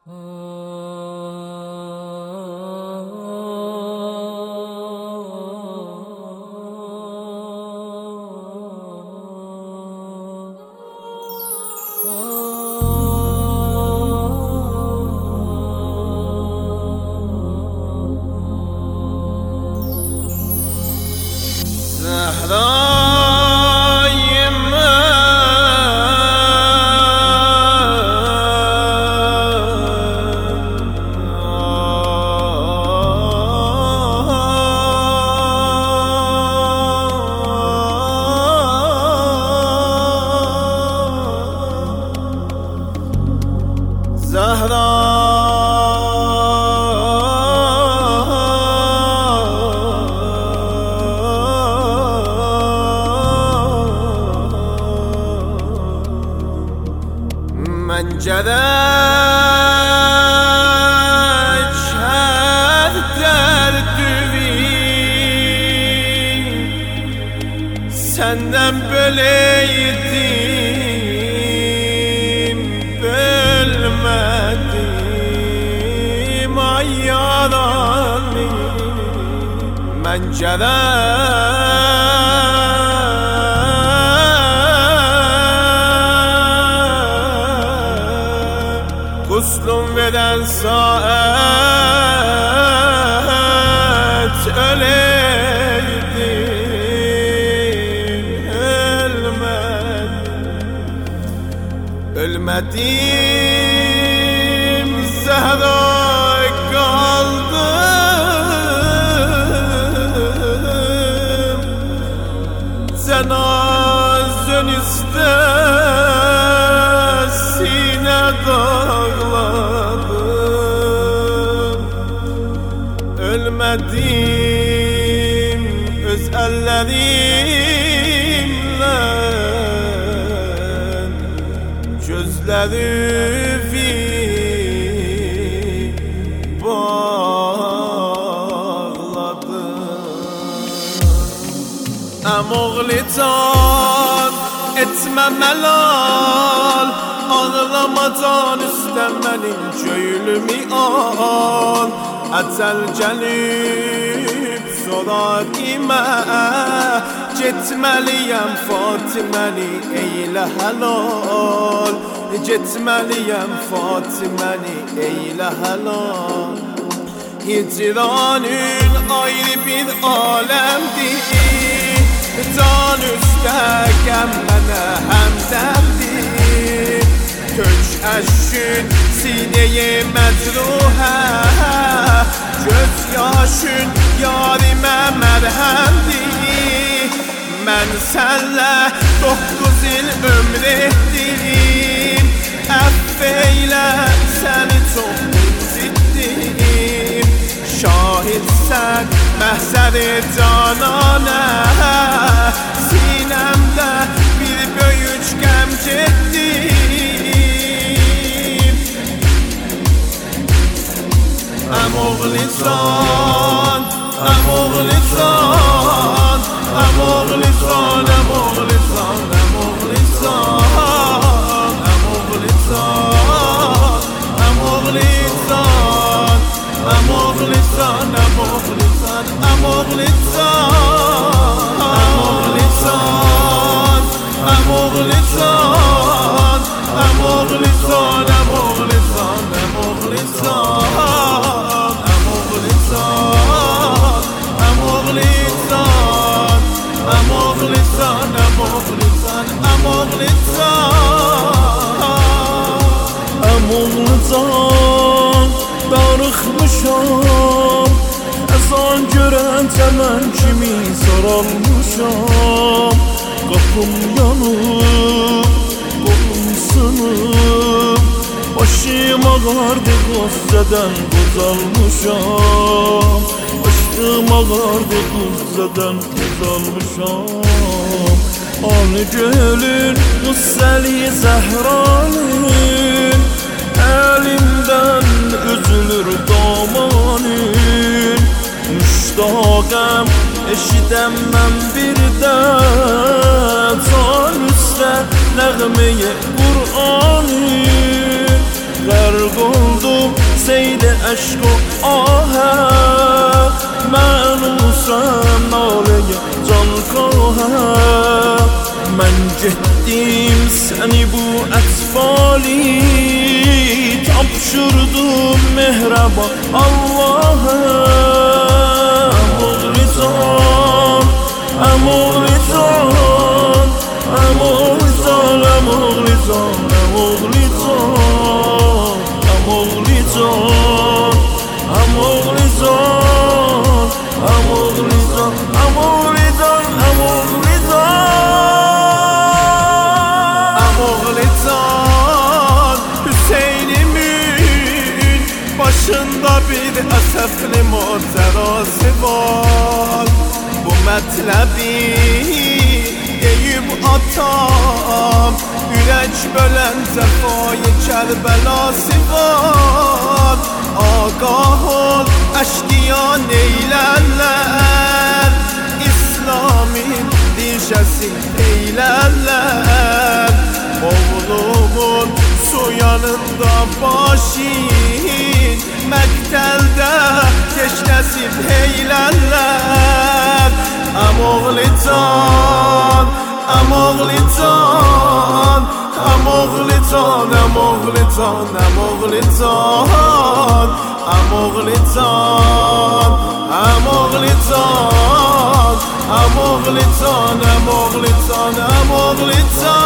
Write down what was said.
من جدك her düğün senden böyleydim bilmedim ay yaralı men Kuslum veren saat öleydim ölmedim Zehra kaldım cenazön ister sine dağladım ölmedim öz ellerimle gözlerimi bağladım Oğlican etme melal ağlamadan istemenin köylümü al Ecel gelip sorar ime Gitmeliyem Fatimeni eyle helal Gitmeliyem Fatimeni eyle helal Hicranın ayrı bir alemdir Can üstəgəm mənə həmdəmdir Kök əşkün sinəyə məcruhə Göz yaşın yarimə mərhəmdir Mən sənlə 9 il ömr etdim Əff eylə səni çox incitdim Şahid sən məhsər-i cananə Sinemde bir böyük gəm getdim Oğlican, oğlican Oğlican, oğlican, oğlican Oğlican, oğlican Oğlican, oğlican, oğlican Oğlican, oğlican, darıxmışam Əzan görəncə mən kimi saralmışam Qapım yanıb, qolum sınıb Başım ağardı qüssədən qocalmışam Başım ağardı qüssədən qocalmışam Anı gölün, qüssəli zəhranın Əlimdən üzülür damanın Müştaqəm, eşidəmməm bir də Can üstə nəğməyə Qur'anın Qərq oldu سیل عشق و آه منوسم ناله جانکاه من جدیم سنی بو اطفالی تبشردم مهربان الله اموغلیزان اموغلیزان اموغلیزان اموغلیزان اموغلیزان اموغلیزان اموغلیزان اموغلیزان اموغلیزان اموغلیزان Hüseyin'imin başında bir əsəfli macərası var. Bu mətləbi deyib atam, ürək bölən cəfayı Kərbəlası var. Ağah ol, əşqiyan eylərlər, İslam'ın dişəsi eylərlər. Oğlumun su yanında başin, məktəldə keş nəsib eylərlər. Əmoğlican, əmoğlican, əmoğlican, əmoğlican, əmoğlican, əmoğlican, əmoğlican, əmoğlican, əmoğlican, əmoğlican.